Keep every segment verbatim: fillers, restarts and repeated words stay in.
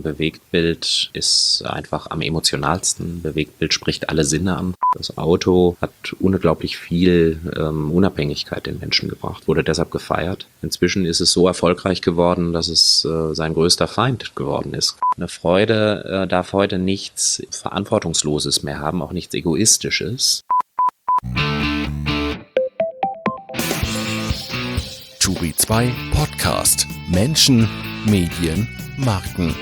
Bewegtbild ist einfach am emotionalsten. Bewegtbild spricht alle Sinne an. Das Auto hat unglaublich viel ähm, Unabhängigkeit den Menschen gebracht, wurde deshalb gefeiert. Inzwischen ist es so erfolgreich geworden, dass es äh, sein größter Feind geworden ist. Eine Freude äh, darf heute nichts Verantwortungsloses mehr haben, auch nichts Egoistisches. Turi zwei Podcast. Menschen, Medien, Marken.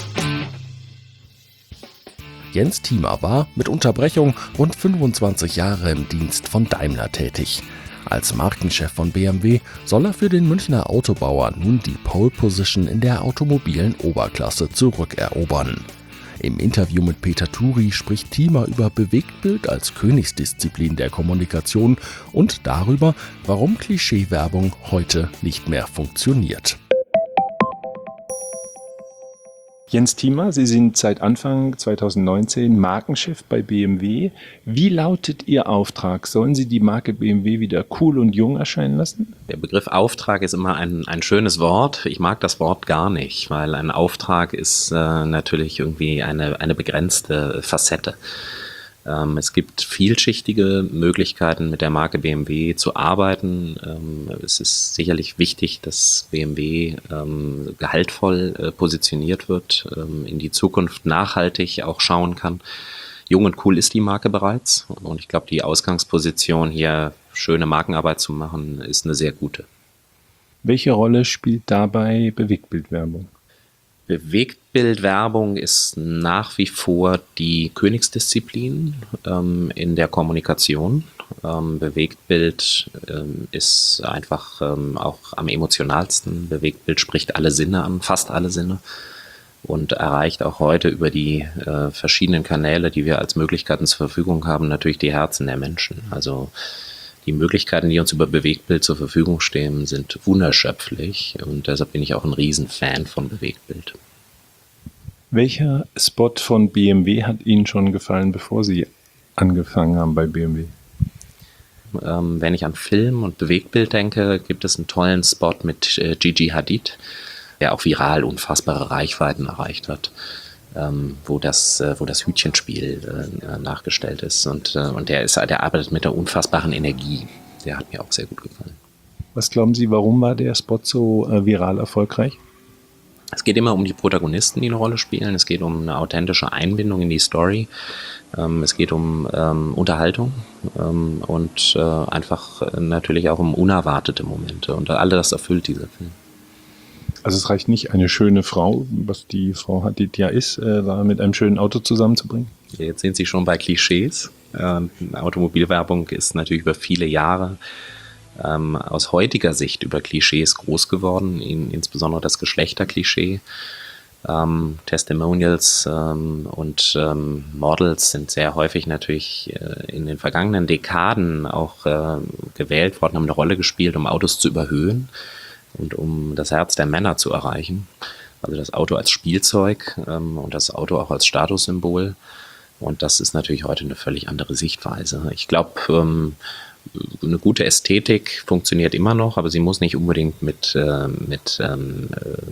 Jens Thiemer war mit Unterbrechung rund fünfundzwanzig Jahre im Dienst von Daimler tätig. Als Markenchef von B M W soll er für den Münchner Autobauer nun die Pole Position in der automobilen Oberklasse zurückerobern. Im Interview mit Peter Turi spricht Thiemer über Bewegtbild als Königsdisziplin der Kommunikation und darüber, warum Klischeewerbung heute nicht mehr funktioniert. Jens Thiemer, Sie sind seit Anfang zweitausendneunzehn Markenchef bei B M W. Wie lautet Ihr Auftrag? Sollen Sie die Marke B M W wieder cool und jung erscheinen lassen? Der Begriff Auftrag ist immer ein, ein schönes Wort. Ich mag das Wort gar nicht, weil ein Auftrag ist äh, natürlich irgendwie eine, eine begrenzte Facette. Ähm, es gibt vielschichtige Möglichkeiten, mit der Marke B M W zu arbeiten. Ähm, es ist sicherlich wichtig, dass B M W ähm, gehaltvoll äh, positioniert wird, ähm, in die Zukunft nachhaltig auch schauen kann. Jung und cool ist die Marke bereits und ich glaube, die Ausgangsposition hier, schöne Markenarbeit zu machen, ist eine sehr gute. Welche Rolle spielt dabei Bewegtbildwerbung? Bewegtbildwerbung ist nach wie vor die Königsdisziplin ähm, in der Kommunikation. Ähm, Bewegtbild ähm, ist einfach ähm, auch am emotionalsten. Bewegtbild spricht alle Sinne an, fast alle Sinne und erreicht auch heute über die äh, verschiedenen Kanäle, die wir als Möglichkeiten zur Verfügung haben, natürlich die Herzen der Menschen. Also die Möglichkeiten, die uns über Bewegtbild zur Verfügung stehen, sind unerschöpflich und deshalb bin ich auch ein Riesenfan von Bewegtbild. Welcher Spot von B M W hat Ihnen schon gefallen, bevor Sie angefangen haben bei B M W? Ähm, wenn ich an Film und Bewegtbild denke, gibt es einen tollen Spot mit äh, Gigi Hadid, der auch viral unfassbare Reichweiten erreicht hat. Ähm, wo das, äh, wo das Hütchenspiel äh, nachgestellt ist. Und, äh, und der, ist, der arbeitet mit einer unfassbaren Energie. Der hat mir auch sehr gut gefallen. Was glauben Sie, warum war der Spot so äh, viral erfolgreich? Es geht immer um die Protagonisten, die eine Rolle spielen. Es geht um eine authentische Einbindung in die Story. Ähm, es geht um ähm, Unterhaltung ähm, und äh, einfach äh, natürlich auch um unerwartete Momente. Und all das erfüllt dieser Film. Also es reicht nicht, eine schöne Frau, was die Frau Hadid ja ist, äh, da mit einem schönen Auto zusammenzubringen? Jetzt sind Sie schon bei Klischees. Ähm, Automobilwerbung ist natürlich über viele Jahre ähm, aus heutiger Sicht über Klischees groß geworden, in, insbesondere das Geschlechterklischee. Ähm, Testimonials ähm, und ähm, Models sind sehr häufig natürlich äh, in den vergangenen Dekaden auch äh, gewählt worden, haben eine Rolle gespielt, um Autos zu überhöhen und um das Herz der Männer zu erreichen. Also das Auto als Spielzeug ähm, und das Auto auch als Statussymbol. Und das ist natürlich heute eine völlig andere Sichtweise. Ich glaube, ähm, eine gute Ästhetik funktioniert immer noch, aber sie muss nicht unbedingt mit, äh, mit ähm,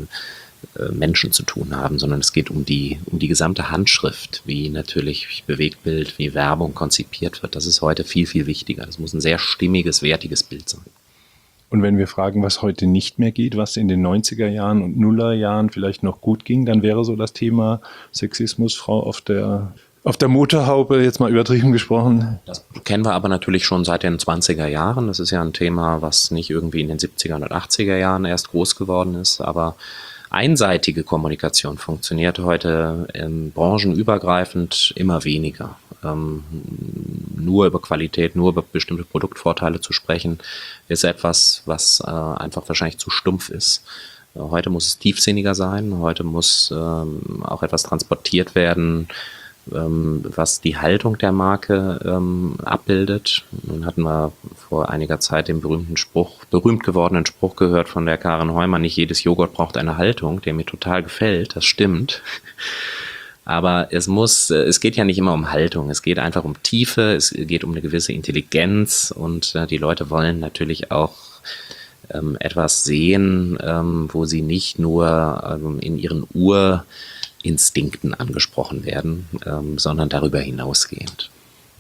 äh, Menschen zu tun haben, sondern es geht um die, um die gesamte Handschrift, wie natürlich Bewegtbild, wie Werbung konzipiert wird. Das ist heute viel, viel wichtiger. Das muss ein sehr stimmiges, wertiges Bild sein. Und wenn wir fragen, was heute nicht mehr geht, was in den neunziger Jahren und Nullerjahren vielleicht noch gut ging, dann wäre so das Thema Sexismus, Frau auf der, auf der Motorhaube, jetzt mal übertrieben gesprochen. Das kennen wir aber natürlich schon seit den zwanziger Jahren. Das ist ja ein Thema, was nicht irgendwie in den siebziger und achtziger Jahren erst groß geworden ist, aber einseitige Kommunikation funktioniert heute ähm, branchenübergreifend immer weniger. Ähm, nur über Qualität, nur über bestimmte Produktvorteile zu sprechen, ist etwas, was äh, einfach wahrscheinlich zu stumpf ist. Äh, heute muss es tiefsinniger sein, heute muss ähm, auch etwas transportiert werden, ähm, was die Haltung der Marke ähm, abbildet. Nun hatten wir vor einiger Zeit den berühmten Spruch, berühmt gewordenen Spruch gehört von der Karin Heumann, nicht jedes Joghurt braucht eine Haltung, der mir total gefällt, das stimmt. Aber es muss, es geht ja nicht immer um Haltung, es geht einfach um Tiefe, es geht um eine gewisse Intelligenz und äh, die Leute wollen natürlich auch ähm, etwas sehen, ähm, wo sie nicht nur ähm, in ihren Ur Instinkten angesprochen werden, ähm, sondern darüber hinausgehend.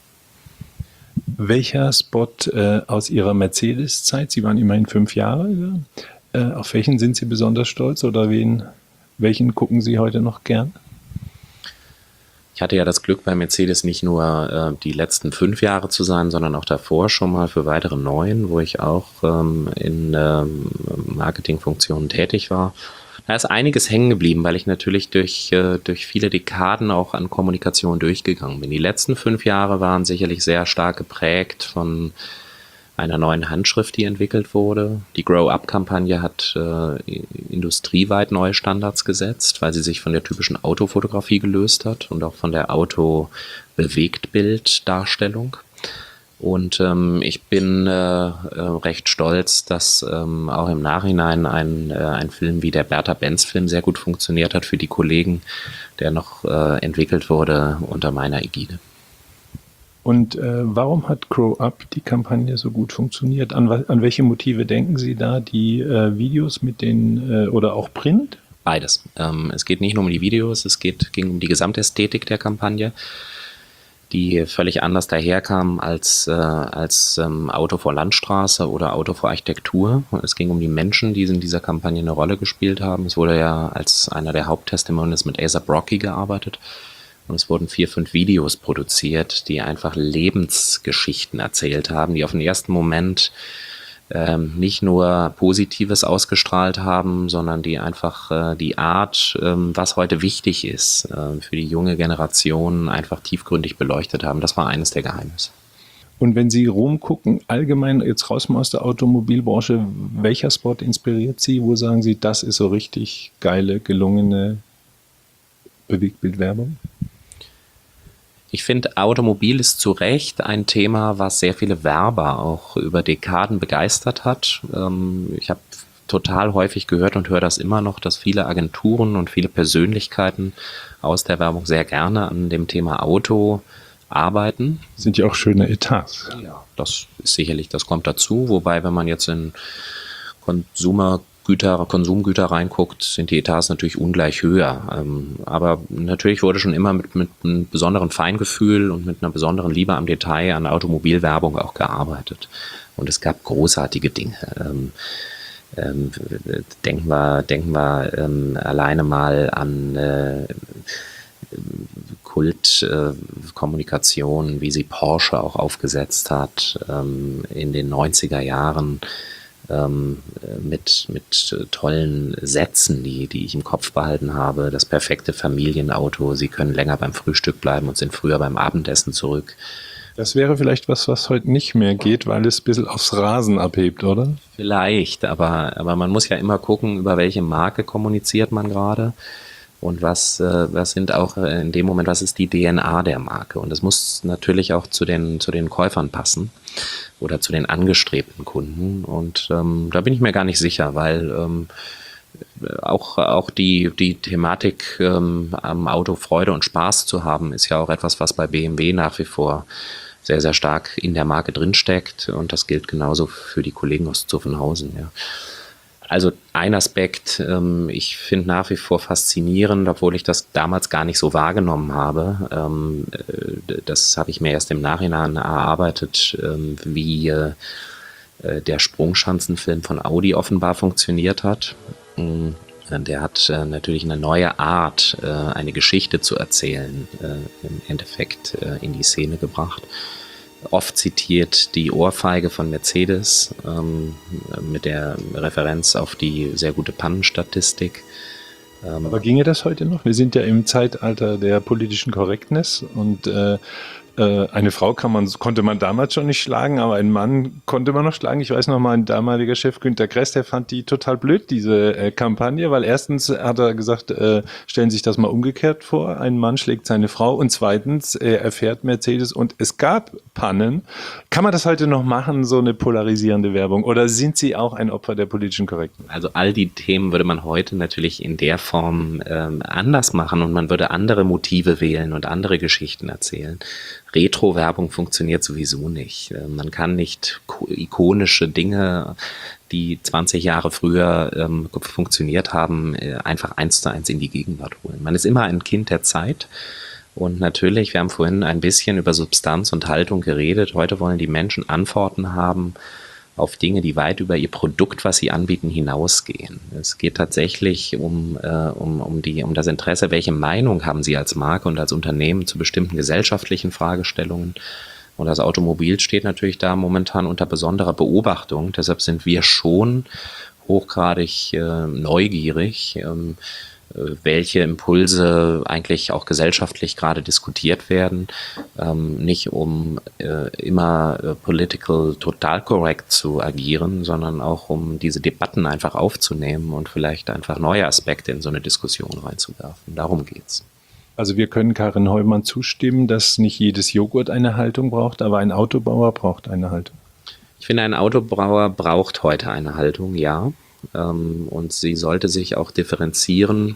Welcher Spot äh, aus Ihrer Mercedes-Zeit, Sie waren immerhin fünf Jahre, ja? äh, auf welchen sind Sie besonders stolz oder wen, welchen gucken Sie heute noch gern? Ich hatte ja das Glück, bei Mercedes nicht nur äh, die letzten fünf Jahre zu sein, sondern auch davor schon mal für weitere neun, wo ich auch ähm, in ähm, Marketingfunktionen tätig war. Da ist einiges hängen geblieben, weil ich natürlich durch, äh, durch viele Dekaden auch an Kommunikation durchgegangen bin. Die letzten fünf Jahre waren sicherlich sehr stark geprägt von einer neuen Handschrift, die entwickelt wurde. Die Grow-Up-Kampagne hat äh, industrieweit neue Standards gesetzt, weil sie sich von der typischen Autofotografie gelöst hat und auch von der Auto-Bewegtbild-Darstellung. Und ähm, ich bin äh, äh, recht stolz, dass ähm, auch im Nachhinein ein, äh, ein Film wie der Bertha-Benz-Film sehr gut funktioniert hat für die Kollegen, der noch äh, entwickelt wurde unter meiner Ägide. Und äh, warum hat Grow Up die Kampagne so gut funktioniert? An, an welche Motive denken Sie da? Die äh, Videos mit den äh, oder auch Print? Beides. Ähm, es geht nicht nur um die Videos, es geht, ging um die Gesamtästhetik der Kampagne, die völlig anders daherkam als, äh, als ähm, Auto vor Landstraße oder Auto vor Architektur. Es ging um die Menschen, die in dieser Kampagne eine Rolle gespielt haben. Es wurde ja als einer der Haupttestimonials mit A$AP Rocky gearbeitet. Und es wurden vier, fünf Videos produziert, die einfach Lebensgeschichten erzählt haben, die auf den ersten Moment ähm, nicht nur Positives ausgestrahlt haben, sondern die einfach äh, die Art, ähm, was heute wichtig ist, äh, für die junge Generation einfach tiefgründig beleuchtet haben. Das war eines der Geheimnisse. Und wenn Sie rumgucken, allgemein jetzt raus mal aus der Automobilbranche, welcher Spot inspiriert Sie? Wo sagen Sie, das ist so richtig geile, gelungene Bewegtbildwerbung? Ich finde, Automobil ist zu Recht ein Thema, was sehr viele Werber auch über Dekaden begeistert hat. Ähm, ich habe total häufig gehört und höre das immer noch, dass viele Agenturen und viele Persönlichkeiten aus der Werbung sehr gerne an dem Thema Auto arbeiten. Sind ja auch schöne Etats. Ja, das ist sicherlich, das kommt dazu. Wobei, wenn man jetzt in Consumer Güter, Konsumgüter reinguckt, sind die Etats natürlich ungleich höher. Ähm, aber natürlich wurde schon immer mit, mit einem besonderen Feingefühl und mit einer besonderen Liebe am Detail an Automobilwerbung auch gearbeitet. Und es gab großartige Dinge. Ähm, ähm, denken wir, denken wir ähm, alleine mal an äh, Kultkommunikation, äh, wie sie Porsche auch aufgesetzt hat ähm, in den neunziger Jahren. Ähm, mit, mit tollen Sätzen, die, die ich im Kopf behalten habe. Das perfekte Familienauto, Sie können länger beim Frühstück bleiben und sind früher beim Abendessen zurück. Das wäre vielleicht was, was heute nicht mehr geht, weil es ein bisschen aufs Rasen abhebt, oder? Vielleicht, aber, aber man muss ja immer gucken, über welche Marke kommuniziert man gerade und was, äh, was sind auch in dem Moment, was ist die D N A der Marke. Und das muss natürlich auch zu den, zu den Käufern passen oder zu den angestrebten Kunden. Und ähm, da bin ich mir gar nicht sicher, weil ähm, auch, auch die, die Thematik ähm, am Auto Freude und Spaß zu haben, ist ja auch etwas, was bei B M W nach wie vor sehr, sehr stark in der Marke drinsteckt. Und das gilt genauso für die Kollegen aus Zuffenhausen. Ja. Also ein Aspekt, ähm, ich finde nach wie vor faszinierend, obwohl ich das damals gar nicht so wahrgenommen habe. Ähm, äh, das habe ich mir erst im Nachhinein erarbeitet, ähm, wie äh, der Sprungschanzenfilm von Audi offenbar funktioniert hat. Ähm, der hat äh, natürlich eine neue Art, äh, eine Geschichte zu erzählen, äh, im Endeffekt äh, in die Szene gebracht. Oft zitiert die Ohrfeige von Mercedes ähm, mit der Referenz auf die sehr gute Pannenstatistik. Ähm, Aber ginge das heute noch? Wir sind ja im Zeitalter der politischen Korrektness und äh, äh, eine Frau kann man, konnte man damals schon nicht schlagen, aber einen Mann konnte man noch schlagen. Ich weiß noch mal, ein damaliger Chef Günter Kress, der fand die total blöd, diese äh, Kampagne, weil erstens hat er gesagt, äh, stellen Sie sich das mal umgekehrt vor, ein Mann schlägt seine Frau und zweitens äh, erfährt Mercedes und es gab Pannen. Kann man das heute noch machen, so eine polarisierende Werbung, oder sind Sie auch ein Opfer der politischen Korrektheit? Also all die Themen würde man heute natürlich in der Form ähm, anders machen und man würde andere Motive wählen und andere Geschichten erzählen. Retro-Werbung funktioniert sowieso nicht. Man kann nicht ikonische Dinge, die zwanzig Jahre früher ähm, funktioniert haben, einfach eins zu eins in die Gegenwart holen. Man ist immer ein Kind der Zeit. Und natürlich, wir haben vorhin ein bisschen über Substanz und Haltung geredet. Heute wollen die Menschen Antworten haben auf Dinge, die weit über ihr Produkt, was sie anbieten, hinausgehen. Es geht tatsächlich um, äh, um, um, die, um das Interesse, welche Meinung haben sie als Marke und als Unternehmen zu bestimmten gesellschaftlichen Fragestellungen. Und das Automobil steht natürlich da momentan unter besonderer Beobachtung. Deshalb sind wir schon hochgradig äh, neugierig, ähm, welche Impulse eigentlich auch gesellschaftlich gerade diskutiert werden, ähm, nicht um äh, immer äh, political total correct zu agieren, sondern auch um diese Debatten einfach aufzunehmen und vielleicht einfach neue Aspekte in so eine Diskussion reinzuwerfen. Darum geht's. Also wir können Karin Heumann zustimmen, dass nicht jedes Joghurt eine Haltung braucht, aber ein Autobauer braucht eine Haltung. Ich finde, ein Autobauer braucht heute eine Haltung, ja. Und sie sollte sich auch differenzieren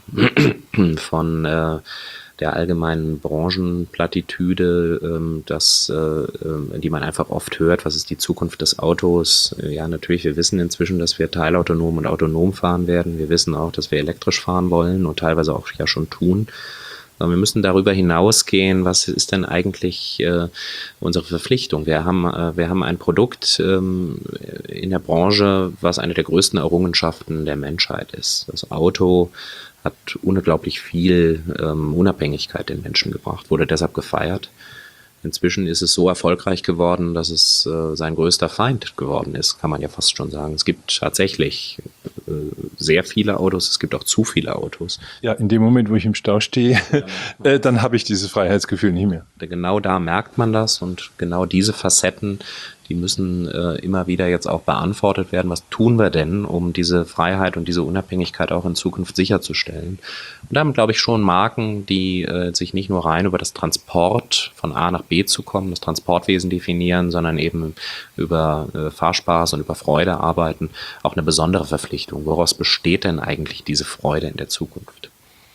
von äh, der allgemeinen Branchenplattitüde, ähm, das, äh, die man einfach oft hört, was ist die Zukunft des Autos? Ja, natürlich, wir wissen inzwischen, dass wir teilautonom und autonom fahren werden. Wir wissen auch, dass wir elektrisch fahren wollen und teilweise auch ja schon tun. Wir müssen darüber hinausgehen, was ist denn eigentlich äh, unsere Verpflichtung? Wir haben, äh, wir haben ein Produkt ähm, in der Branche, was eine der größten Errungenschaften der Menschheit ist. Das Auto hat unglaublich viel ähm, Unabhängigkeit den Menschen gebracht, wurde deshalb gefeiert. Inzwischen ist es so erfolgreich geworden, dass es äh, sein größter Feind geworden ist, kann man ja fast schon sagen. Es gibt tatsächlich äh, sehr viele Autos, es gibt auch zu viele Autos. Ja, in dem Moment, wo ich im Stau stehe, äh, dann habe ich dieses Freiheitsgefühl nicht mehr. Genau da merkt man das und genau diese Facetten, die müssen äh, immer wieder jetzt auch beantwortet werden. Was tun wir denn, um diese Freiheit und diese Unabhängigkeit auch in Zukunft sicherzustellen? Und da haben, glaube ich, schon Marken, die äh, sich nicht nur rein über das Transport von A nach B zu kommen, das Transportwesen definieren, sondern eben über äh, Fahrspaß und über Freude arbeiten, auch eine besondere Verpflichtung. Woraus besteht denn eigentlich diese Freude in der Zukunft?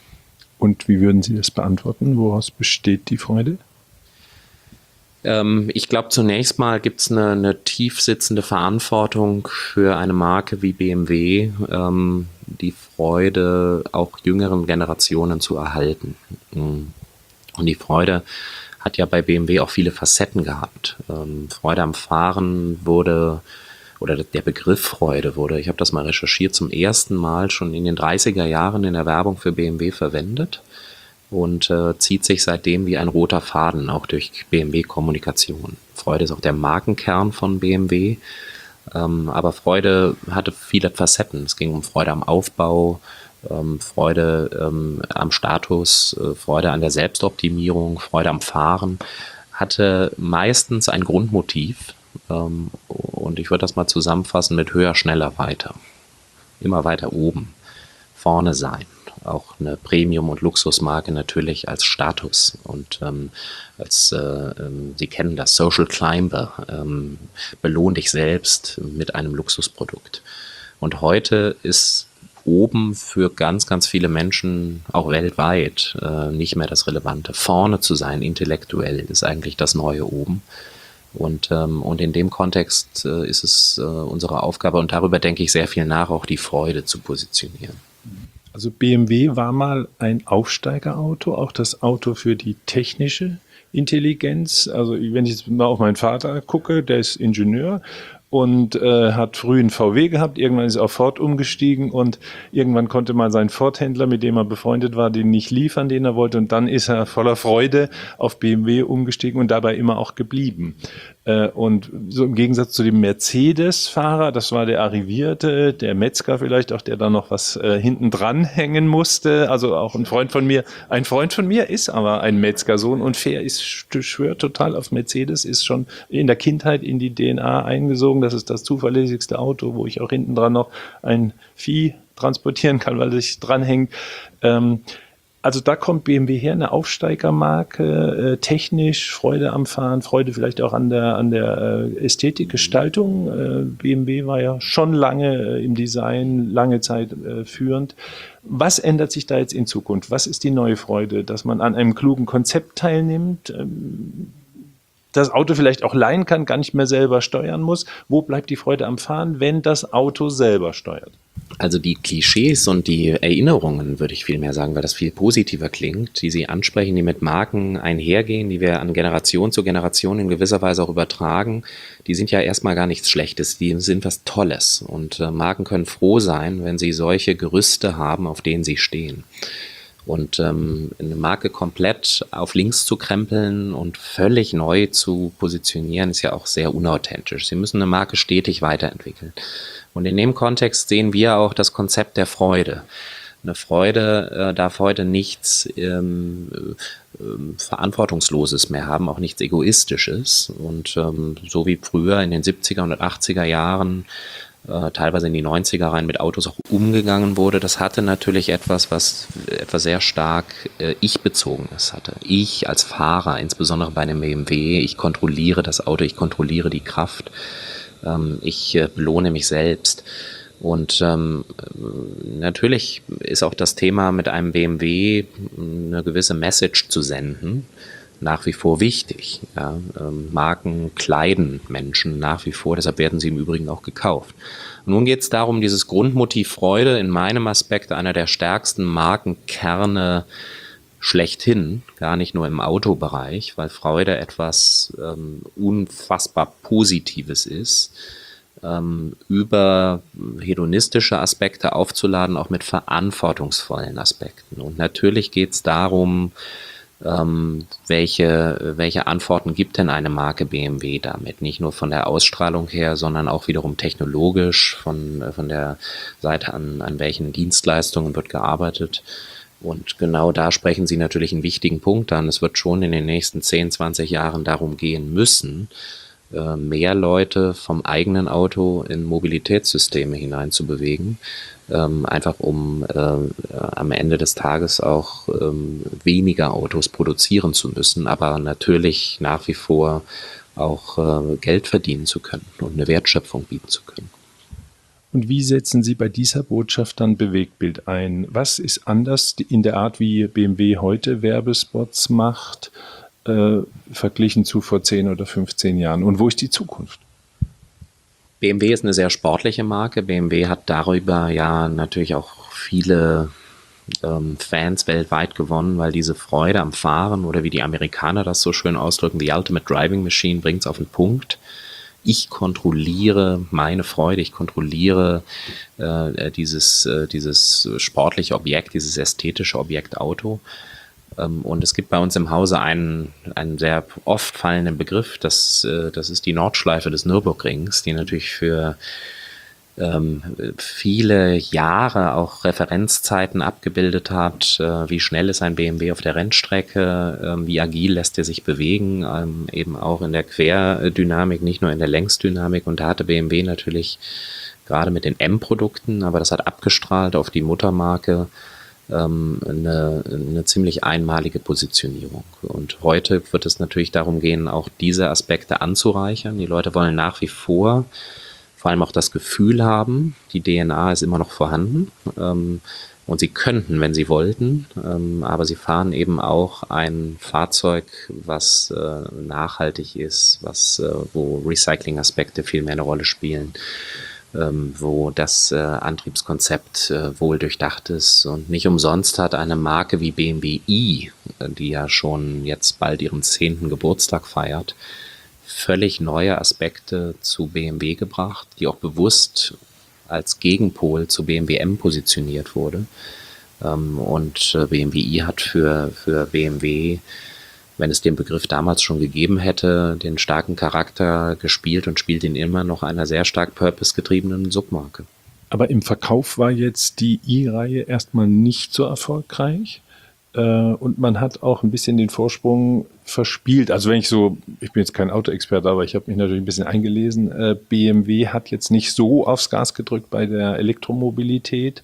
Und wie würden Sie das beantworten? Woraus besteht die Freude? Ich glaube, zunächst mal gibt es eine, eine tief sitzende Verantwortung für eine Marke wie B M W, ähm, die Freude auch jüngeren Generationen zu erhalten. Und die Freude hat ja bei B M W auch viele Facetten gehabt. Ähm, Freude am Fahren wurde, oder der Begriff Freude wurde, ich habe das mal recherchiert, zum ersten Mal schon in den dreißiger Jahren in der Werbung für B M W verwendet. Und äh, zieht sich seitdem wie ein roter Faden, auch durch B M W-Kommunikation. Freude ist auch der Markenkern von B M W, ähm, aber Freude hatte viele Facetten. Es ging um Freude am Aufbau, ähm, Freude ähm, am Status, äh, Freude an der Selbstoptimierung, Freude am Fahren, hatte meistens ein Grundmotiv, ähm, und ich würde das mal zusammenfassen mit höher, schneller, weiter. Immer weiter oben, vorne sein. Auch eine Premium- und Luxusmarke natürlich als Status und ähm, als, äh, ähm, Sie kennen das, Social Climber, ähm, belohn dich selbst mit einem Luxusprodukt. Und heute ist oben für ganz, ganz viele Menschen, auch weltweit, äh, nicht mehr das Relevante. Vorne zu sein, intellektuell, ist eigentlich das neue oben. Und, ähm, und in dem Kontext äh, ist es äh, unsere Aufgabe, und darüber denke ich sehr viel nach, auch die Freude zu positionieren. Also B M W war mal ein Aufsteigerauto, auch das Auto für die technische Intelligenz. Also wenn ich jetzt mal auf meinen Vater gucke, der ist Ingenieur und äh, hat früh einen V W gehabt, irgendwann ist er auf Ford umgestiegen und irgendwann konnte mal sein Ford-Händler, mit dem er befreundet war, den nicht liefern, den er wollte, und dann ist er voller Freude auf B M W umgestiegen und dabei immer auch geblieben. Äh, und so im Gegensatz zu dem Mercedes-Fahrer, das war der Arrivierte, der Metzger vielleicht auch, der da noch was äh, hinten dran hängen musste, also auch ein Freund von mir, ein Freund von mir ist aber ein Metzgersohn und fair ist, schwört total auf Mercedes, ist schon in der Kindheit in die D N A eingesogen. Das ist das zuverlässigste Auto, wo ich auch hinten dran noch ein Vieh transportieren kann, weil es dranhängt. Ähm, also da kommt B M W her, eine Aufsteigermarke, äh, technisch, Freude am Fahren, Freude vielleicht auch an der, an der äh, Ästhetik, Gestaltung. Äh, B M W war ja schon lange äh, im Design, lange Zeit äh, führend. Was ändert sich da jetzt in Zukunft? Was ist die neue Freude? Dass man an einem klugen Konzept teilnimmt? Ähm, das Auto vielleicht auch leihen kann, gar nicht mehr selber steuern muss. Wo bleibt die Freude am Fahren, wenn das Auto selber steuert? Also die Klischees und die Erinnerungen, würde ich vielmehr sagen, weil das viel positiver klingt, die Sie ansprechen, die mit Marken einhergehen, die wir an Generation zu Generation in gewisser Weise auch übertragen, die sind ja erstmal gar nichts Schlechtes, die sind was Tolles. Und äh, Marken können froh sein, wenn sie solche Gerüste haben, auf denen sie stehen. Und ähm, eine Marke komplett auf links zu krempeln und völlig neu zu positionieren, ist ja auch sehr unauthentisch. Sie müssen eine Marke stetig weiterentwickeln. Und in dem Kontext sehen wir auch das Konzept der Freude. Eine Freude äh, darf heute nichts ähm, äh, Verantwortungsloses mehr haben, auch nichts Egoistisches. Und ähm, so wie früher in den siebziger und achtziger Jahren, äh, teilweise in die neunziger rein mit Autos auch umgegangen wurde, das hatte natürlich etwas, was etwas sehr stark äh, ich-bezogenes hatte. Ich als Fahrer, insbesondere bei einem B M W, ich kontrolliere das Auto, ich kontrolliere die Kraft. Ich äh, belohne mich selbst. Und ähm, natürlich ist auch das Thema mit einem B M W eine gewisse Message zu senden nach wie vor wichtig. Ja? Ähm, Marken kleiden Menschen nach wie vor, deshalb werden sie im Übrigen auch gekauft. Und nun geht es darum, dieses Grundmotiv Freude in meinem Aspekt einer der stärksten Markenkerne schlechthin, gar nicht nur im Autobereich, weil Freude etwas ähm, unfassbar Positives ist, ähm, über hedonistische Aspekte aufzuladen, auch mit verantwortungsvollen Aspekten. Und natürlich geht es darum, ähm, welche, welche Antworten gibt denn eine Marke B M W damit? Nicht nur von der Ausstrahlung her, sondern auch wiederum technologisch, von, von der Seite an, an welchen Dienstleistungen wird gearbeitet. Und genau da sprechen Sie natürlich einen wichtigen Punkt an. Es wird schon in den nächsten zehn, zwanzig Jahren darum gehen müssen, mehr Leute vom eigenen Auto in Mobilitätssysteme hineinzubewegen, einfach um am Ende des Tages auch weniger Autos produzieren zu müssen, aber natürlich nach wie vor auch Geld verdienen zu können und eine Wertschöpfung bieten zu können. Und wie setzen Sie bei dieser Botschaft dann Bewegtbild ein? Was ist anders in der Art, wie B M W heute Werbespots macht, äh, verglichen zu vor zehn oder fünfzehn Jahren? Und wo ist die Zukunft? B M W ist eine sehr sportliche Marke. B M W hat darüber ja natürlich auch viele ähm, Fans weltweit gewonnen, weil diese Freude am Fahren oder wie die Amerikaner das so schön ausdrücken, the ultimate driving machine, bringt es auf den Punkt. Ich kontrolliere meine Freude, ich kontrolliere äh, dieses, äh, dieses sportliche Objekt, dieses ästhetische Objekt Auto. Ähm, und es gibt bei uns im Hause einen, einen sehr oft fallenden Begriff, das, äh, das ist die Nordschleife des Nürburgrings, die natürlich für ähm, viele Jahre auch Referenzzeiten abgebildet hat, äh, wie schnell ist ein B M W auf der Rennstrecke, äh, wie agil lässt er sich bewegen, ähm, eben auch in der Querdynamik, nicht nur in der Längsdynamik. Und da hatte B M W natürlich gerade mit den M-Produkten, aber das hat abgestrahlt auf die Muttermarke, ähm, eine, eine ziemlich einmalige Positionierung. Und heute wird es natürlich darum gehen, auch diese Aspekte anzureichern. Die Leute wollen nach wie vor vor allem auch das Gefühl haben, die D N A ist immer noch vorhanden, ähm, und sie könnten, wenn sie wollten, ähm, aber sie fahren eben auch ein Fahrzeug, was äh, nachhaltig ist, was, äh, wo Recycling-Aspekte viel mehr eine Rolle spielen, ähm, wo das äh, Antriebskonzept äh, wohl durchdacht ist. Und nicht umsonst hat eine Marke wie B M W i, die ja schon jetzt bald ihren zehnten Geburtstag feiert, völlig neue Aspekte zu B M W gebracht, die auch bewusst als Gegenpol zu B M W M positioniert wurde. Und B M W i hat für, für B M W, wenn es den Begriff damals schon gegeben hätte, den starken Charakter gespielt und spielt ihn immer noch einer sehr stark purpose-getriebenen Submarke. Aber im Verkauf war jetzt die i-Reihe erstmal nicht so erfolgreich. Und man hat auch ein bisschen den Vorsprung verspielt. Also wenn ich so, ich bin jetzt kein Autoexperte, aber ich habe mich natürlich ein bisschen eingelesen. B M W hat jetzt nicht so aufs Gas gedrückt bei der Elektromobilität.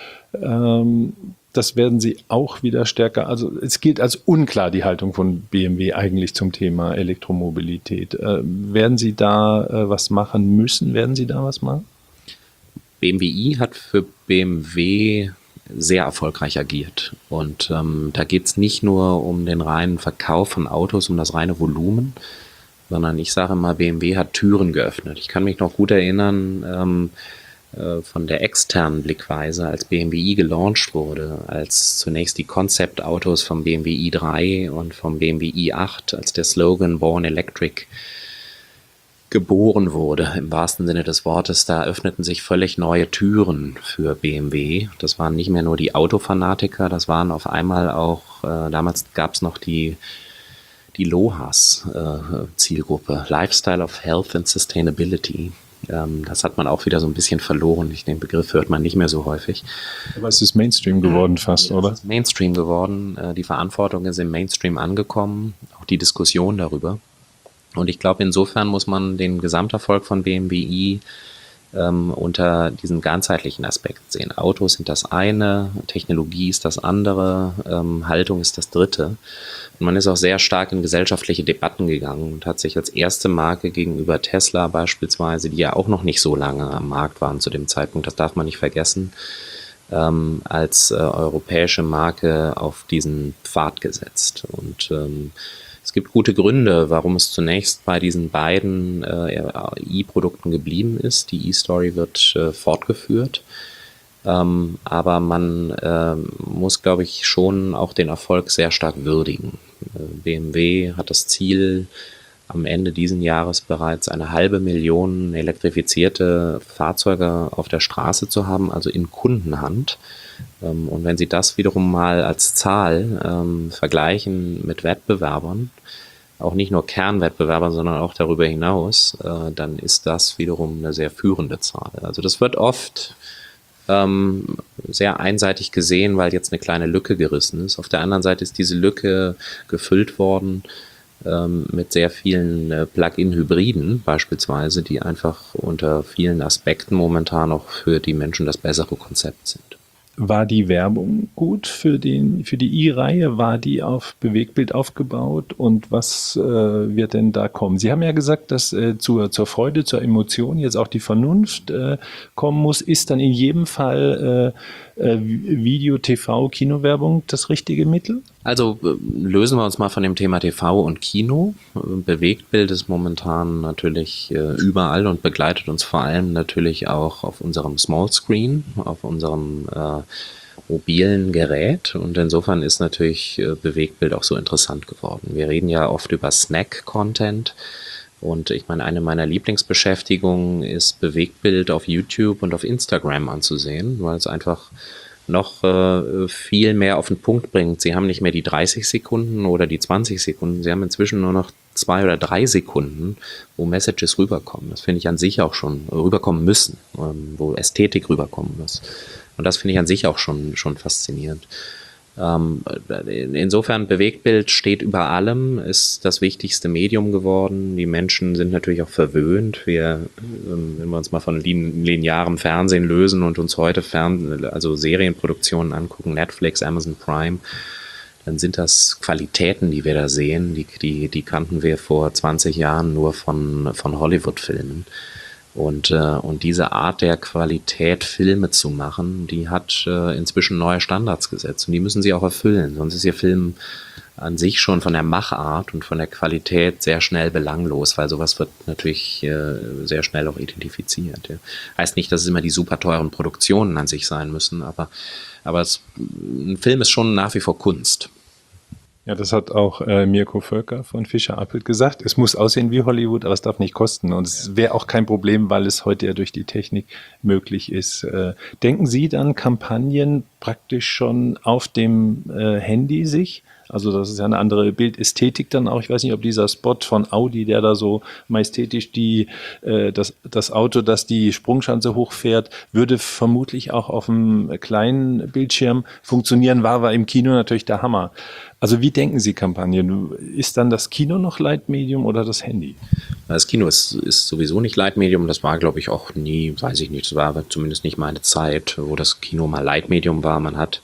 Das werden sie auch wieder stärker, also es gilt als unklar die Haltung von B M W eigentlich zum Thema Elektromobilität. Werden Sie da was machen müssen? Werden Sie da was machen? B M W i hat für B M W sehr erfolgreich agiert. Und ähm, da geht es nicht nur um den reinen Verkauf von Autos, um das reine Volumen. sondern ich sage mal, B M W hat Türen geöffnet. Ich kann mich noch gut erinnern, ähm, äh, von der externen Blickweise, als B M W i gelauncht wurde, als zunächst die Concept-Autos vom B M W i drei und vom B M W i acht, als der Slogan Born Electric geboren wurde, im wahrsten Sinne des Wortes, da öffneten sich völlig neue Türen für B M W. Das waren nicht mehr nur die Autofanatiker, das waren auf einmal auch, äh, damals gab es noch die, die LOHAS-Zielgruppe, äh, Lifestyle of Health and Sustainability. Ähm, das hat man auch wieder so ein bisschen verloren. Ich, den Begriff hört man nicht mehr so häufig. Aber es ist Mainstream geworden fast, ja, oder? Es ist Mainstream geworden. Äh, die Verantwortung ist im Mainstream angekommen, auch die Diskussion darüber. Und ich glaube, insofern muss man den Gesamterfolg von B M W i ähm, unter diesem ganzheitlichen Aspekt sehen. Autos sind das eine, Technologie ist das andere, ähm, Haltung ist das dritte. Und man ist auch sehr stark in gesellschaftliche Debatten gegangen und hat sich als erste Marke gegenüber Tesla beispielsweise, die ja auch noch nicht so lange am Markt waren zu dem Zeitpunkt, das darf man nicht vergessen, ähm, als äh, europäische Marke auf diesen Pfad gesetzt. Und ähm, es gibt gute Gründe, warum es zunächst bei diesen beiden äh, i-Produkten geblieben ist. Die e-Story wird äh, fortgeführt, ähm, aber man äh, muss, glaube ich, schon auch den Erfolg sehr stark würdigen. Äh, B M W hat das Ziel, am Ende dieses Jahres bereits eine halbe Million elektrifizierte Fahrzeuge auf der Straße zu haben, also in Kundenhand. Und wenn Sie das wiederum mal als Zahl ähm, vergleichen mit Wettbewerbern, auch nicht nur Kernwettbewerbern, sondern auch darüber hinaus, äh, dann ist das wiederum eine sehr führende Zahl. Also das wird oft ähm, sehr einseitig gesehen, weil jetzt eine kleine Lücke gerissen ist. Auf der anderen Seite ist diese Lücke gefüllt worden ähm, mit sehr vielen äh, Plug-in-Hybriden beispielsweise, die einfach unter vielen Aspekten momentan auch für die Menschen das bessere Konzept sind. War die Werbung gut für, den, für die i-Reihe? War die auf Bewegtbild aufgebaut? Und was äh, wird denn da kommen? Sie haben ja gesagt, dass äh, zur, zur Freude, zur Emotion jetzt auch die Vernunft äh, kommen muss. Ist dann in jedem Fall äh, äh, Video, T V, Kinowerbung das richtige Mittel? Also äh, lösen wir uns mal von dem Thema T V und Kino. Bewegtbild ist momentan natürlich äh, überall und begleitet uns vor allem natürlich auch auf unserem Smallscreen, auf unserem äh, mobilen Gerät. Und insofern ist natürlich äh, Bewegtbild auch so interessant geworden. Wir reden ja oft über Snack-Content. Und ich meine, eine meiner Lieblingsbeschäftigungen ist Bewegtbild auf YouTube und auf Instagram anzusehen, weil es einfach noch äh, viel mehr auf den Punkt bringt. Sie haben nicht mehr die dreißig Sekunden oder die zwanzig Sekunden, sie haben inzwischen nur noch zwei oder drei Sekunden, wo Messages rüberkommen. Das finde ich an sich auch schon rüberkommen müssen, ähm, wo Ästhetik rüberkommen muss. Und das finde ich an sich auch schon, schon faszinierend. Ähm, insofern, Bewegtbild steht über allem, ist das wichtigste Medium geworden. Die Menschen sind natürlich auch verwöhnt. Wir, ähm, wenn wir uns mal von lin- linearem Fernsehen lösen und uns heute Fern- also Serienproduktionen angucken, Netflix, Amazon Prime, dann sind das Qualitäten, die wir da sehen, die, die, die kannten wir vor zwanzig Jahren nur von, von Hollywood-Filmen. Und, äh, und diese Art der Qualität, Filme zu machen, die hat äh, inzwischen neue Standards gesetzt und die müssen sie auch erfüllen. Sonst ist ihr Film an sich schon von der Machart und von der Qualität sehr schnell belanglos, weil sowas wird natürlich äh, sehr schnell auch identifiziert. Ja. Heißt nicht, dass es immer die super teuren Produktionen an sich sein müssen, aber, aber es, ein Film ist schon nach wie vor Kunst. Ja, das hat auch äh, Mirko Völker von Fischer Appelt gesagt. Es muss aussehen wie Hollywood, aber es darf nicht kosten. Und es wäre auch kein Problem, weil es heute ja durch die Technik möglich ist. Äh, denken Sie dann Kampagnen praktisch schon auf dem äh, Handy sich? Also das ist ja eine andere Bildästhetik dann auch. Ich weiß nicht, ob dieser Spot von Audi, der da so majestätisch die, äh, das, das Auto, das die Sprungschanze hochfährt, würde vermutlich auch auf einem kleinen Bildschirm funktionieren, war aber im Kino natürlich der Hammer. Also wie denken Sie Kampagnen? Ist dann das Kino noch Leitmedium oder das Handy? Das Kino ist, ist sowieso nicht Leitmedium. Das war, glaube ich, auch nie, weiß ich nicht, das war aber zumindest nicht meine Zeit, wo das Kino mal Leitmedium war. Man hat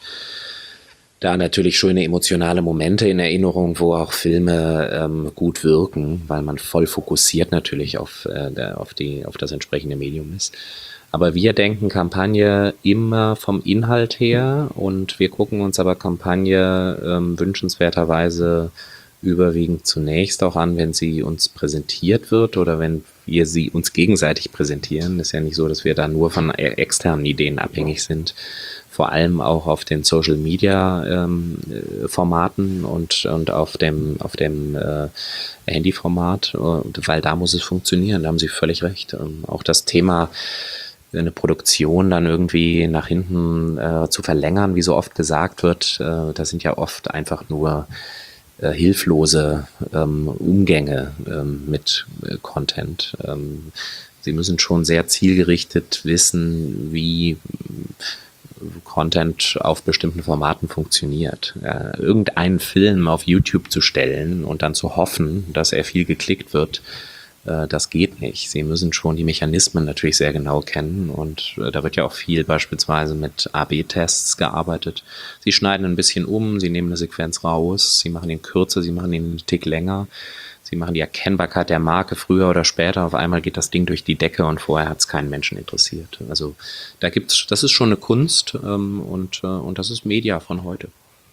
da natürlich schöne emotionale Momente in Erinnerung, wo auch Filme ähm, gut wirken, weil man voll fokussiert natürlich auf, äh, der, auf, die, auf das entsprechende Medium ist. Aber wir denken Kampagne immer vom Inhalt her und wir gucken uns aber Kampagne ähm, wünschenswerterweise überwiegend zunächst auch an, wenn sie uns präsentiert wird oder wenn wir sie uns gegenseitig präsentieren. Ist ja nicht so, dass wir da nur von externen Ideen abhängig sind. Vor allem auch auf den Social Media ähm, Formaten und, und auf dem, auf dem äh, Handyformat, weil da muss es funktionieren, da haben Sie völlig recht. Ähm, auch das Thema, eine Produktion dann irgendwie nach hinten äh, zu verlängern, wie so oft gesagt wird, äh, das sind ja oft einfach nur äh, hilflose ähm, Umgänge ähm, mit äh, Content. Ähm, Sie müssen schon sehr zielgerichtet wissen, wie Content auf bestimmten Formaten funktioniert. Äh, irgendeinen Film auf YouTube zu stellen und dann zu hoffen, dass er viel geklickt wird, äh, das geht nicht. Sie müssen schon die Mechanismen natürlich sehr genau kennen und äh, da wird ja auch viel beispielsweise mit A B Tests gearbeitet. Sie schneiden ein bisschen um, sie nehmen eine Sequenz raus, sie machen ihn kürzer, sie machen ihn einen Tick länger. Sie machen die Erkennbarkeit der Marke früher oder später. Auf einmal geht das Ding durch die Decke und vorher hat es keinen Menschen interessiert. Also da gibt's, das ist schon eine Kunst ähm, und, äh, und das ist Media von heute.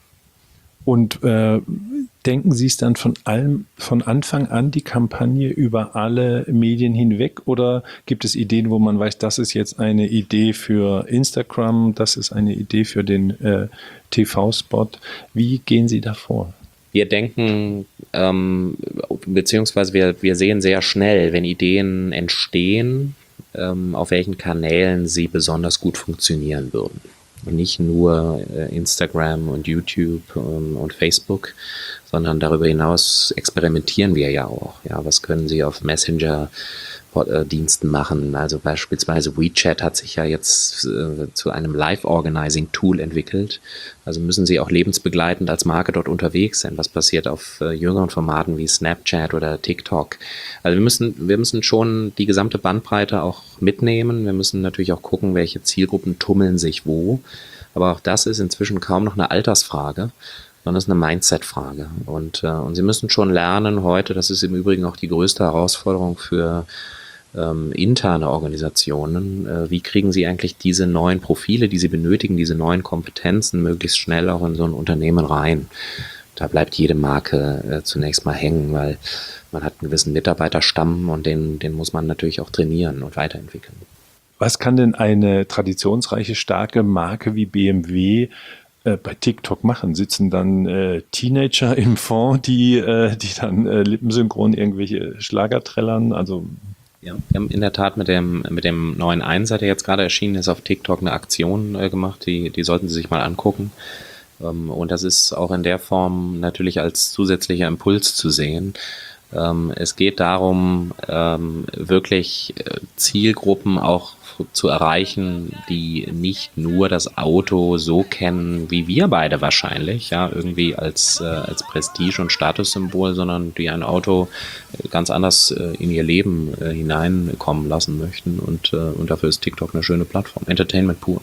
Und äh, denken Sie es dann von allem, von Anfang an die Kampagne über alle Medien hinweg oder gibt es Ideen, wo man weiß, das ist jetzt eine Idee für Instagram, das ist eine Idee für den äh, T V-Spot? Wie gehen Sie da vor? Wir denken, ähm, beziehungsweise wir, wir sehen sehr schnell, wenn Ideen entstehen, ähm, auf welchen Kanälen sie besonders gut funktionieren würden. Und nicht nur äh, Instagram und YouTube ähm, und Facebook, sondern darüber hinaus experimentieren wir ja auch. Ja, was können Sie auf Messenger Diensten machen. Also beispielsweise WeChat hat sich ja jetzt äh, zu einem Live-Organizing-Tool entwickelt. Also müssen Sie auch lebensbegleitend als Marke dort unterwegs sein. Was passiert auf äh, jüngeren Formaten wie Snapchat oder TikTok? Also wir müssen, wir müssen schon die gesamte Bandbreite auch mitnehmen. Wir müssen natürlich auch gucken, welche Zielgruppen tummeln sich wo. Aber auch das ist inzwischen kaum noch eine Altersfrage, sondern es ist eine Mindset-Frage. Und, äh, und Sie müssen schon lernen heute, das ist im Übrigen auch die größte Herausforderung für Ähm, interne Organisationen, äh, wie kriegen Sie eigentlich diese neuen Profile, die Sie benötigen, diese neuen Kompetenzen möglichst schnell auch in so ein Unternehmen rein. Da bleibt jede Marke äh, zunächst mal hängen, weil man hat einen gewissen Mitarbeiterstamm und den, den muss man natürlich auch trainieren und weiterentwickeln. Was kann denn eine traditionsreiche, starke Marke wie B M W äh, bei TikTok machen? Sitzen dann äh, Teenager im Fond, die, äh, die dann äh, lippensynchron irgendwelche Schlager trällern? Also Ja, wir haben in der Tat mit dem, mit dem neuen Einser, der jetzt gerade erschienen ist, auf TikTok eine Aktion äh, gemacht, die, die sollten Sie sich mal angucken. Ähm, und das ist auch in der Form natürlich als zusätzlicher Impuls zu sehen. Ähm, es geht darum, ähm, wirklich äh, Zielgruppen auch zu erreichen, die nicht nur das Auto so kennen, wie wir beide wahrscheinlich, ja, irgendwie als, äh, als Prestige- und Statussymbol, sondern die ein Auto ganz anders äh, in ihr Leben äh, hineinkommen lassen möchten und, äh, und dafür ist TikTok eine schöne Plattform. Entertainment pur.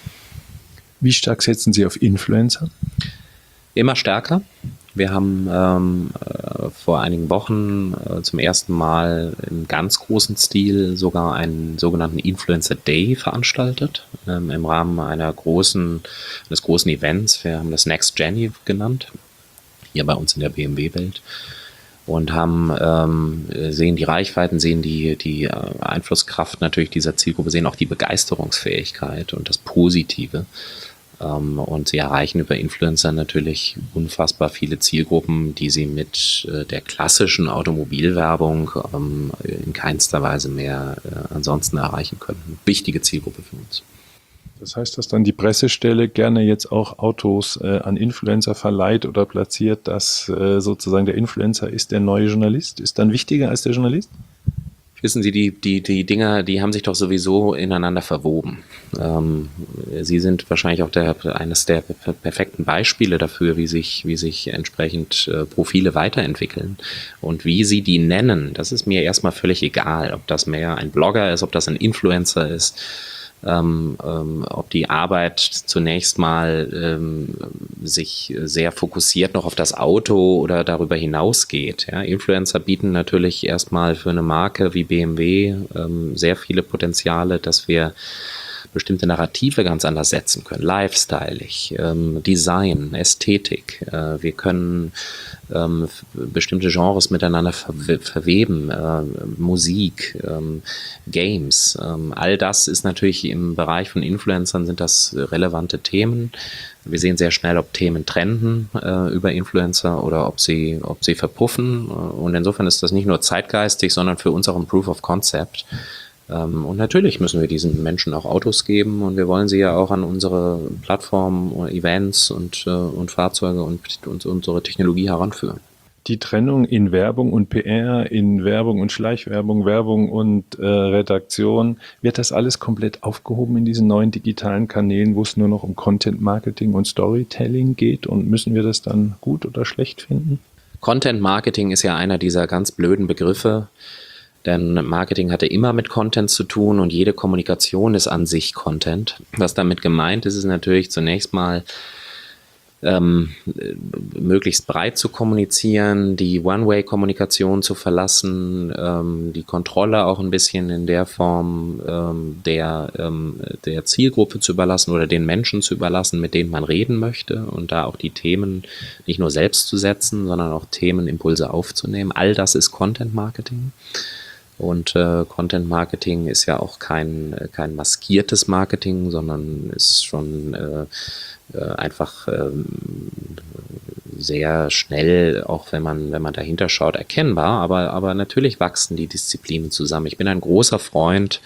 Wie stark setzen Sie auf Influencer? Immer stärker. Wir haben ähm, äh, vor einigen Wochen äh, zum ersten Mal im ganz großen Stil sogar einen sogenannten Influencer Day veranstaltet, ähm, im Rahmen einer großen, eines großen Events. Wir haben das Next Gen genannt, hier bei uns in der B M W-Welt. Und haben ähm, sehen die Reichweiten, sehen die, die äh, Einflusskraft natürlich dieser Zielgruppe, sehen auch die Begeisterungsfähigkeit und das Positive. Ähm, und sie erreichen über Influencer natürlich unfassbar viele Zielgruppen, die sie mit äh, der klassischen Automobilwerbung ähm, in keinster Weise mehr äh, ansonsten erreichen können. Wichtige Zielgruppe für uns. Das heißt, dass dann die Pressestelle gerne jetzt auch Autos äh, an Influencer verleiht oder platziert, dass äh, sozusagen der Influencer ist der neue Journalist? Ist dann wichtiger als der Journalist? Wissen Sie, die, die, die Dinger, die haben sich doch sowieso ineinander verwoben. Ähm, Sie sind wahrscheinlich auch der, eines der perfekten Beispiele dafür, wie sich, wie sich entsprechend äh, Profile weiterentwickeln. Und wie Sie die nennen, das ist mir erstmal völlig egal, ob das mehr ein Blogger ist, ob das ein Influencer ist. Ähm, ähm, ob die Arbeit zunächst mal ähm, sich sehr fokussiert noch auf das Auto oder darüber hinaus geht. Ja? Influencer bieten natürlich erstmal für eine Marke wie B M W ähm, sehr viele Potenziale, dass wir bestimmte Narrative ganz anders setzen können, lifestyleig, ähm, Design, Ästhetik. Äh, wir können ähm, bestimmte Genres miteinander ver verweben, äh, Musik, ähm, Games. Ähm, all das ist natürlich im Bereich von Influencern sind das relevante Themen. Wir sehen sehr schnell, ob Themen trenden äh, über Influencer oder ob sie, ob sie verpuffen. Und insofern ist das nicht nur zeitgeistig, sondern für uns auch ein Proof of Concept. Ähm, und natürlich müssen wir diesen Menschen auch Autos geben und wir wollen sie ja auch an unsere Plattformen, Events und, äh, und Fahrzeuge und, und unsere Technologie heranführen. Die Trennung in Werbung und P R, in Werbung und Schleichwerbung, Werbung und äh, Redaktion, wird das alles komplett aufgehoben in diesen neuen digitalen Kanälen, wo es nur noch um Content Marketing und Storytelling geht? Und müssen wir das dann gut oder schlecht finden? Content Marketing ist ja einer dieser ganz blöden Begriffe, denn Marketing hatte immer mit Content zu tun und jede Kommunikation ist an sich Content. Was damit gemeint ist, ist natürlich zunächst mal Ähm, möglichst breit zu kommunizieren, die One-Way-Kommunikation zu verlassen, ähm, die Kontrolle auch ein bisschen in der Form ähm, der, ähm, der Zielgruppe zu überlassen oder den Menschen zu überlassen, mit denen man reden möchte und da auch die Themen nicht nur selbst zu setzen, sondern auch Themenimpulse aufzunehmen. All das ist Content-Marketing. Und äh, Content Marketing ist ja auch kein, kein maskiertes Marketing, sondern ist schon äh, äh, einfach ähm, sehr schnell, auch wenn man, wenn man dahinter schaut, erkennbar. Aber, aber natürlich wachsen die Disziplinen zusammen. Ich bin ein großer Freund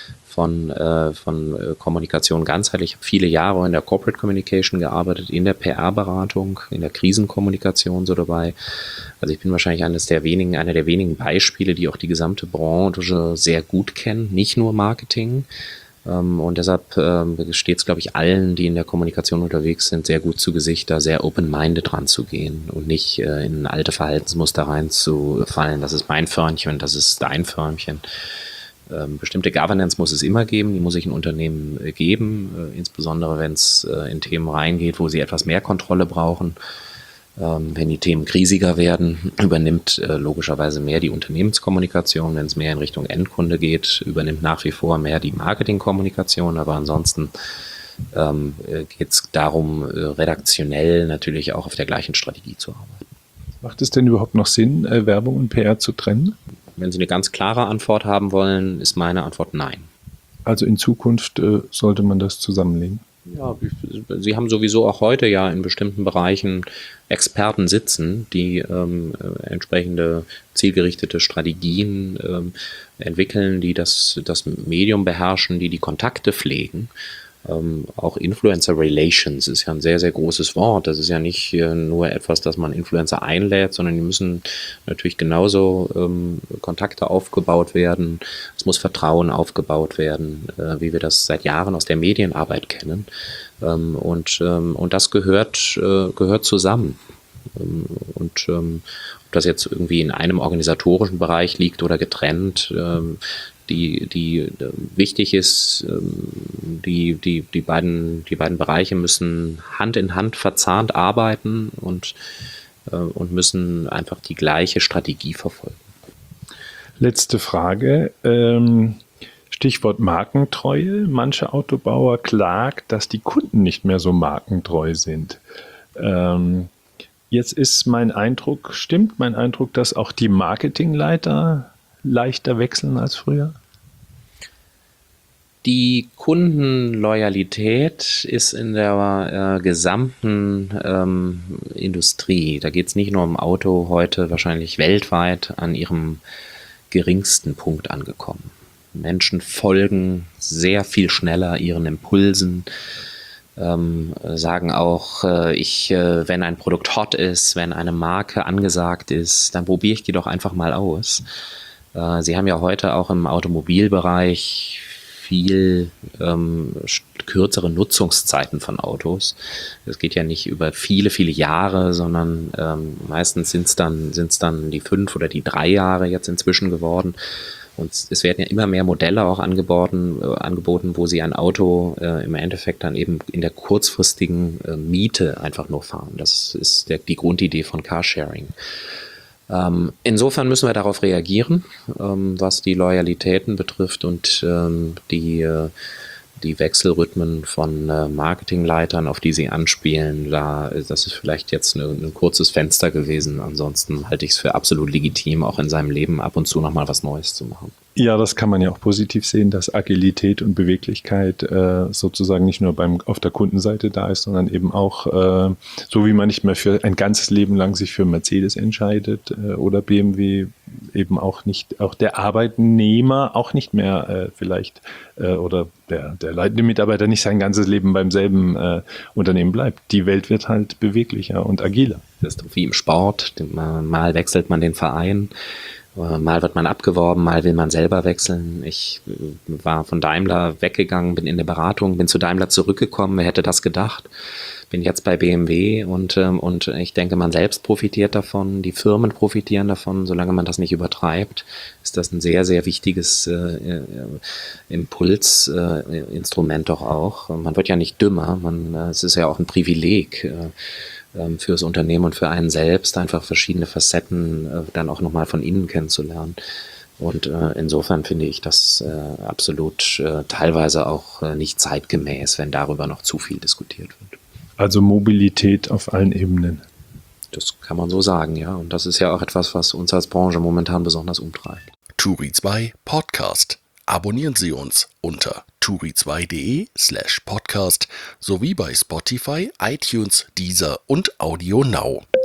von, äh, von äh, Kommunikation ganzheitlich. Ich habe viele Jahre in der Corporate Communication gearbeitet, in der P R-Beratung, in der Krisenkommunikation so dabei. Also ich bin wahrscheinlich eines der wenigen, einer der wenigen Beispiele, die auch die gesamte Branche sehr gut kennen, nicht nur Marketing. Ähm, und deshalb ähm, steht es, glaube ich, allen, die in der Kommunikation unterwegs sind, sehr gut zu Gesicht, da sehr open-minded dran zu gehen und nicht äh, in alte Verhaltensmuster reinzufallen. Das ist mein Förmchen, das ist dein Förmchen. Ähm, bestimmte Governance muss es immer geben, die muss sich ein Unternehmen äh, geben, äh, insbesondere wenn es äh, in Themen reingeht, wo sie etwas mehr Kontrolle brauchen. Ähm, wenn die Themen krisiger werden, übernimmt äh, logischerweise mehr die Unternehmenskommunikation. Wenn es mehr in Richtung Endkunde geht, übernimmt nach wie vor mehr die Marketingkommunikation. Aber ansonsten ähm, äh, geht es darum, äh, redaktionell natürlich auch auf der gleichen Strategie zu arbeiten. Macht es denn überhaupt noch Sinn, äh, Werbung und P R zu trennen? Wenn Sie eine ganz klare Antwort haben wollen, ist meine Antwort nein. Also in Zukunft äh, sollte man das zusammenlegen? Ja, Sie haben sowieso auch heute ja in bestimmten Bereichen Experten sitzen, die ähm, entsprechende zielgerichtete Strategien ähm, entwickeln, die das, das Medium beherrschen, die die Kontakte pflegen. Ähm, auch Influencer Relations ist ja ein sehr, sehr großes Wort. Das ist ja nicht äh, nur etwas, dass man Influencer einlädt, sondern die müssen natürlich genauso ähm, Kontakte aufgebaut werden. Es muss Vertrauen aufgebaut werden, äh, wie wir das seit Jahren aus der Medienarbeit kennen. Ähm, und, ähm, und das gehört, äh, gehört zusammen. Ähm, und ähm, ob das jetzt irgendwie in einem organisatorischen Bereich liegt oder getrennt, ähm, die, die wichtig ist, die, die, die, beiden, die beiden Bereiche müssen Hand in Hand verzahnt arbeiten und, und müssen einfach die gleiche Strategie verfolgen. Letzte Frage. Stichwort Markentreue. Manche Autobauer klagt, dass die Kunden nicht mehr so markentreu sind. Jetzt ist mein Eindruck, stimmt mein Eindruck, dass auch die Marketingleiter leichter wechseln als früher? Die Kundenloyalität ist in der äh, gesamten ähm, Industrie, da geht es nicht nur um Auto, heute wahrscheinlich weltweit an ihrem geringsten Punkt angekommen. Menschen folgen sehr viel schneller ihren Impulsen, ähm, sagen auch, äh, ich, äh, wenn ein Produkt hot ist, wenn eine Marke angesagt ist, dann probiere ich die doch einfach mal aus. Sie haben ja heute auch im Automobilbereich viel ähm, kürzere Nutzungszeiten von Autos. Es geht ja nicht über viele, viele Jahre, sondern ähm, meistens sind es dann, sind's dann die fünf oder die drei Jahre jetzt inzwischen geworden. Und es werden ja immer mehr Modelle auch angeboten, äh, angeboten, wo Sie ein Auto äh, im Endeffekt dann eben in der kurzfristigen äh, Miete einfach nur fahren. Das ist der, die Grundidee von Carsharing. Ähm, insofern müssen wir darauf reagieren, ähm, was die Loyalitäten betrifft und ähm, die, äh, die Wechselrhythmen von äh, Marketingleitern, auf die sie anspielen, da, das ist vielleicht jetzt eine, ein kurzes Fenster gewesen. Ansonsten halte ich es für absolut legitim, auch in seinem Leben ab und zu nochmal was Neues zu machen. Ja, das kann man ja auch positiv sehen, dass Agilität und Beweglichkeit äh, sozusagen nicht nur beim auf der Kundenseite da ist, sondern eben auch, äh, so wie man nicht mehr für ein ganzes Leben lang sich für Mercedes entscheidet äh, oder B M W, eben auch nicht, auch der Arbeitnehmer auch nicht mehr äh, vielleicht äh, oder der, der leitende Mitarbeiter nicht sein ganzes Leben beim selben äh, Unternehmen bleibt. Die Welt wird halt beweglicher und agiler. Das ist wie im Sport, mal wechselt man den Verein. Mal wird man abgeworben, mal will man selber wechseln. Ich war von Daimler weggegangen, bin in der Beratung, bin zu Daimler zurückgekommen. Wer hätte das gedacht? Bin jetzt bei B M W und, und ich denke, man selbst profitiert davon, die Firmen profitieren davon. Solange man das nicht übertreibt, ist das ein sehr, sehr wichtiges äh, Impulsinstrument doch auch. Man wird ja nicht dümmer, man, es ist ja auch ein Privileg, äh, fürs Unternehmen und für einen selbst einfach verschiedene Facetten äh, dann auch nochmal von innen kennenzulernen. Und äh, insofern finde ich das äh, absolut äh, teilweise auch äh, nicht zeitgemäß, wenn darüber noch zu viel diskutiert wird. Also Mobilität auf allen Ebenen. Das kann man so sagen, ja. Und das ist ja auch etwas, was uns als Branche momentan besonders umtreibt. Turi zwei Podcast. Abonnieren Sie uns unter turi zwei punkt de slash podcast sowie bei Spotify, iTunes, Deezer und Audio Now.